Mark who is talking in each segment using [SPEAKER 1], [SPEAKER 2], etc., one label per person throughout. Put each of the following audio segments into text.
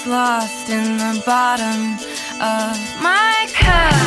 [SPEAKER 1] lost in the bottom of my cup.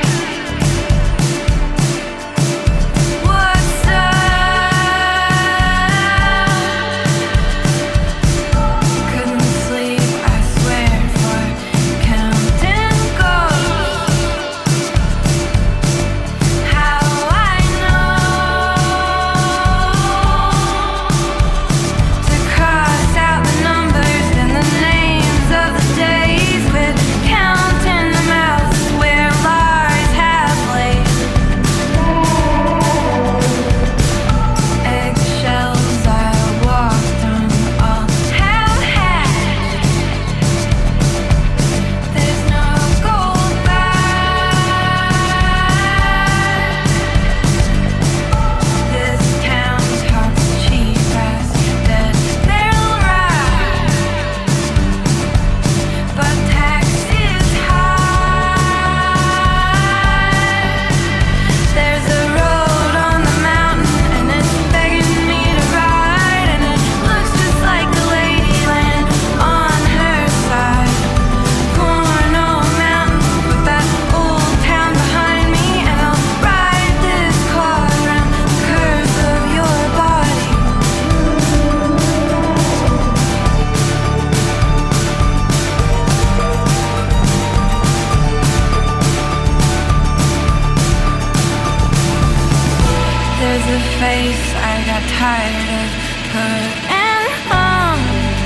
[SPEAKER 1] There's a face I got tired of putting on.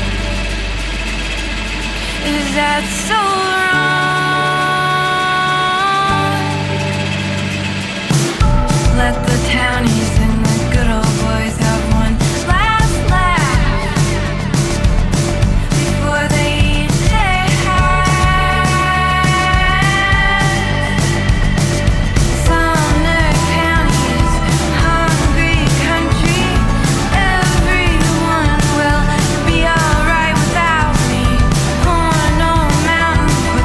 [SPEAKER 1] Is that so wrong? Let the townies and the good old boys have one last laugh before they eat their hat. Sumner County is hungry country. Everyone will be alright without me. Cornell Mountain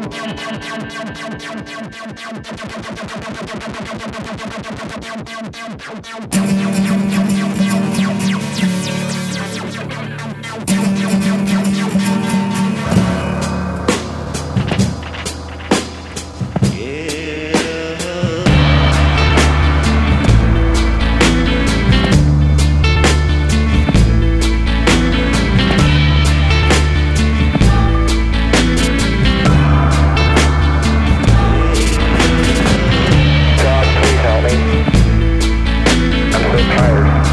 [SPEAKER 2] God, please help me. I'm so tired.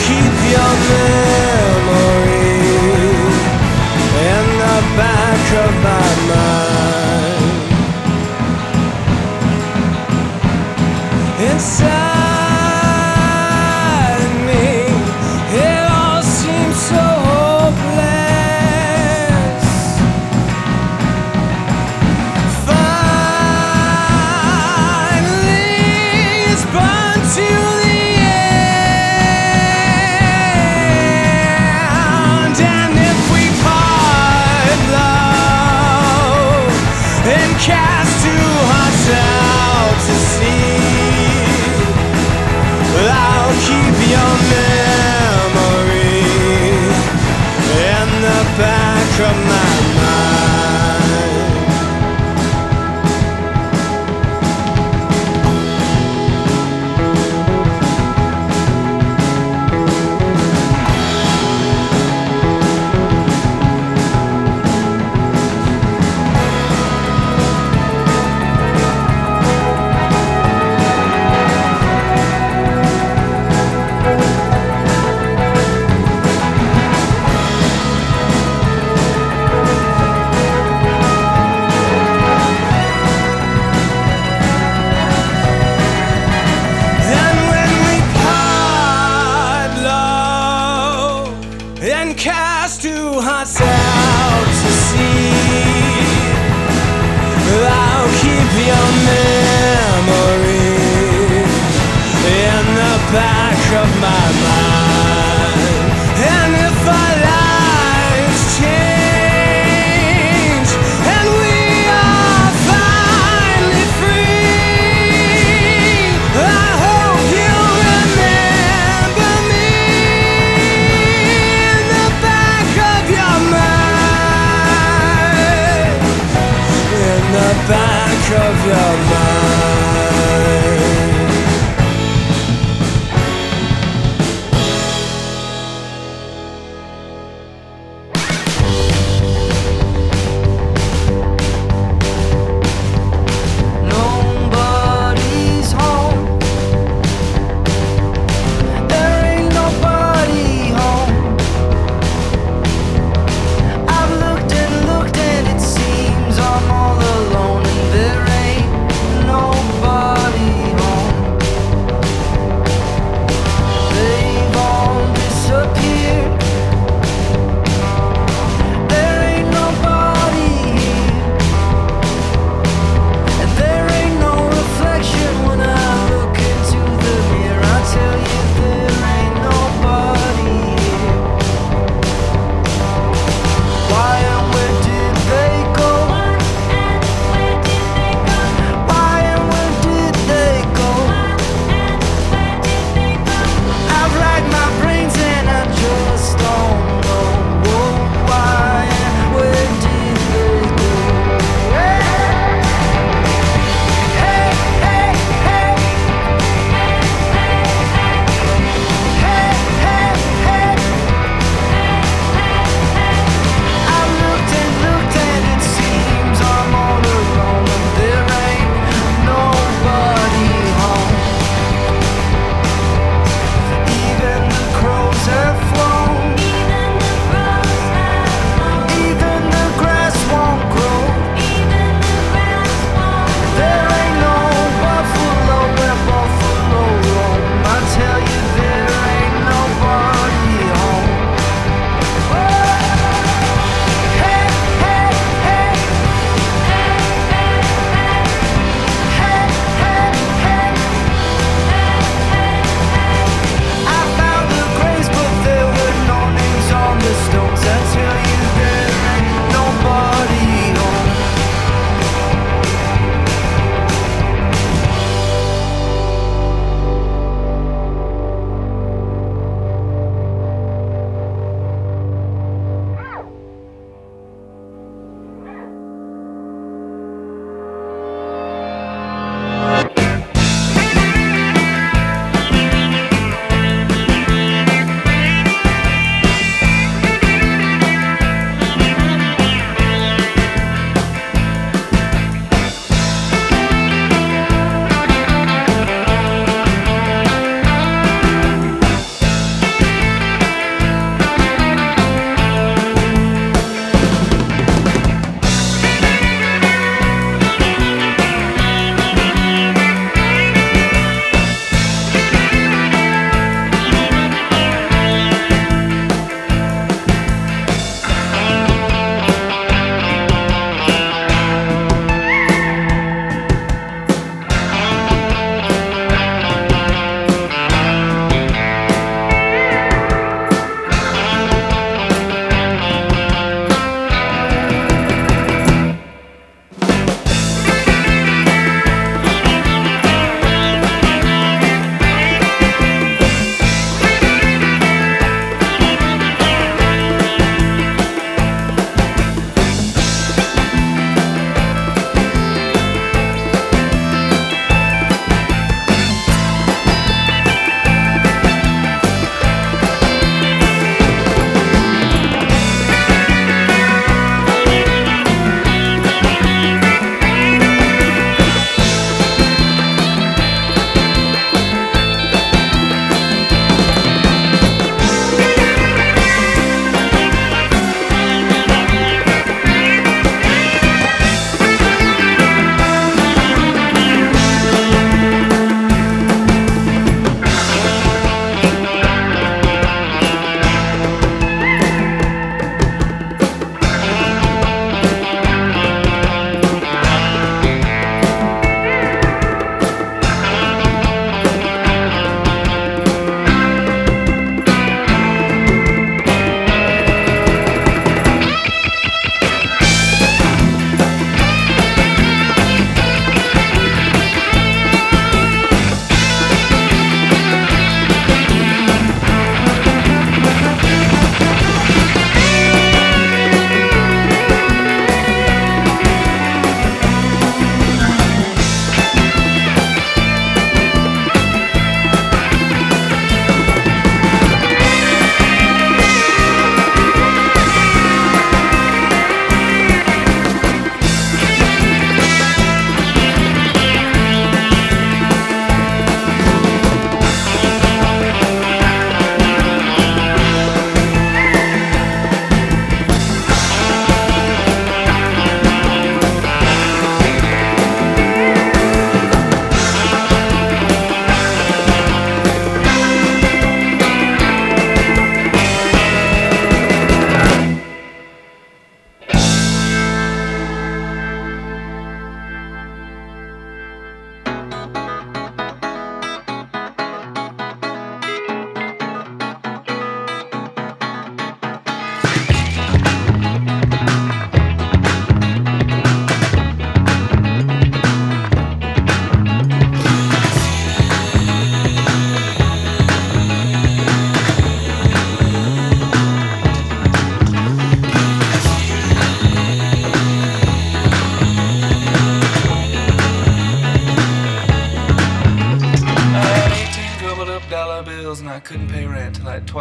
[SPEAKER 2] keep your memory in the back of my mind. Inside me, it all seems so hopeless. Finally, it's burned to the end. And if we part love and cast two hearts out to sea, I'll keep your memory in the back of my mind. And cast two hearts out to sea, I'll keep your memory in the back of my mind. And if our lives change and we are finally free, I hope you'll remember me in the back of your mind.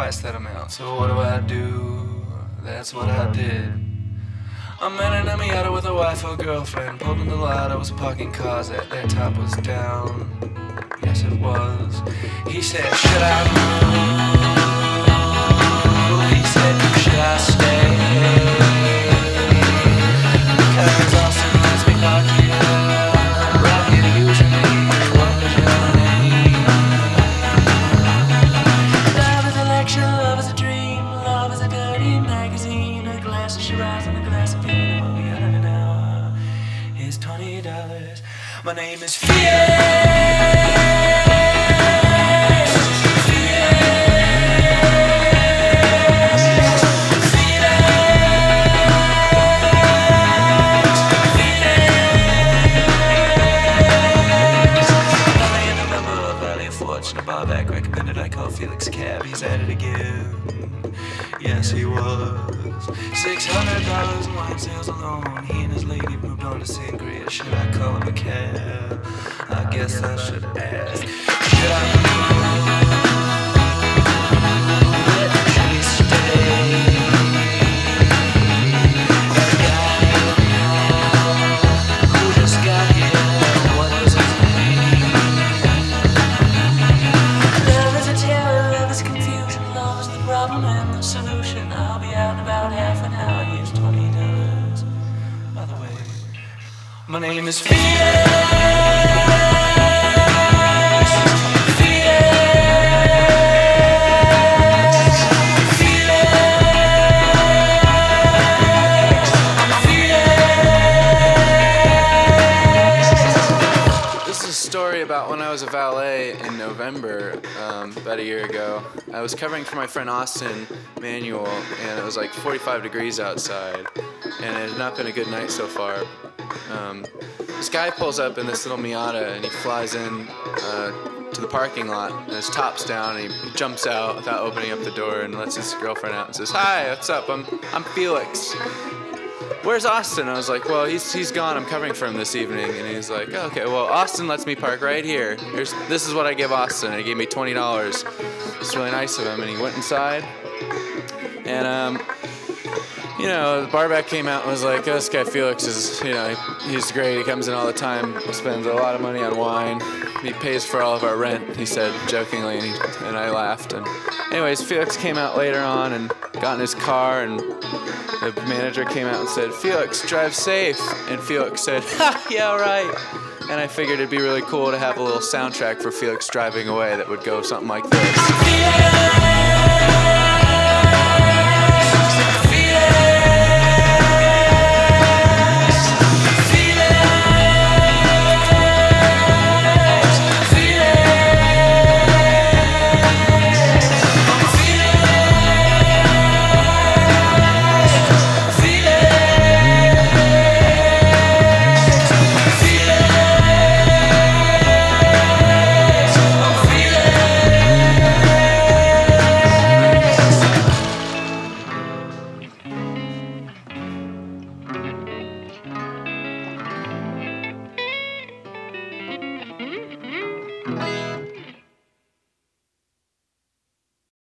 [SPEAKER 3] twice that amount. So what do? That's what I did. I met an Miata with a wife or girlfriend. Pulled in the lot, I was parking cars, that top was down. Yes, it was. He said, should I move? He said, should I stay? Because Austin lets me park here. Right here usually. What was your name? Love is a lecture, love is a dream. Love is a dirty magazine. A glass of Shiraz and a glass of beer. What we got in an hour is $20. My name is Felix. Barback recommended I call Felix a cab. He's at it again. Yes, he was. $600 in wine sales alone. He and his lady moved on to Sangria. Should I call him a cab? I guess I should ask. Should I move? Should he stay? That guy who just got here. What was his name? Love is a terror, love is confusion. Love is the problem and the solution. I'll be out in about half an hour. Here's $20. By the way, my name is Felix. About when I was a valet in November, about a year ago. I was covering for my friend Austin Manuel, and it was like 45 degrees outside, and it had not been a good night so far. This guy pulls up in this little Miata, and he flies in to the parking lot, and his top's down, and he jumps out without opening up the door and lets his girlfriend out and says, "Hi, what's up? I'm Felix. Where's Austin?" I was like, well, he's gone. I'm covering for him this evening. And he's like, oh, okay, well, Austin lets me park right here. This is what I give Austin. And he gave me $20. It's really nice of him. And he went inside. And, the barback came out and was like, oh, this guy Felix is, he's great. He comes in all the time, spends a lot of money on wine. He pays for all of our rent, he said jokingly. And I laughed. And anyways, Felix came out later on and got in his car, and the manager came out and said, "Felix, drive safe." And Felix said, "Ha, yeah, right." And I figured it'd be really cool to have a little soundtrack for Felix driving away that would go something like this.